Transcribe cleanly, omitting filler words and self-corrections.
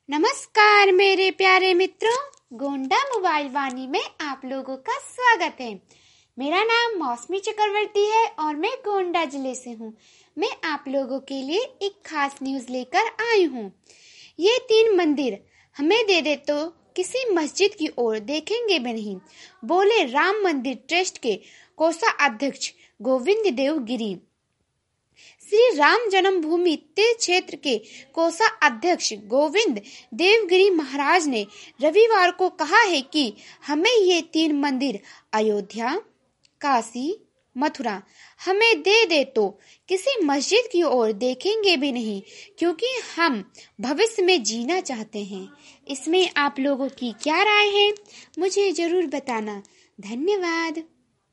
नमस्कार मेरे प्यारे मित्रों, गोंडा मोबाइल वाणी में आप लोगों का स्वागत है। मेरा नाम मौसमी चक्रवर्ती है और मैं गोंडा जिले से हूँ। मैं आप लोगों के लिए एक खास न्यूज लेकर आई हूँ। ये 3 मंदिर हमें दे दे तो किसी मस्जिद की ओर देखेंगे भी नहीं, बोले राम मंदिर ट्रस्ट के कोषाध्यक्ष गोविंद देव गिरी। श्री राम जन्मभूमि तीर्थ क्षेत्र के कोषाध्यक्ष गोविंद देवगिरी महाराज ने रविवार को कहा है कि हमें ये 3 मंदिर अयोध्या, काशी, मथुरा हमें दे दे तो किसी मस्जिद की ओर देखेंगे भी नहीं, क्योंकि हम भविष्य में जीना चाहते हैं। इसमें आप लोगों की क्या राय है, मुझे जरूर बताना। धन्यवाद।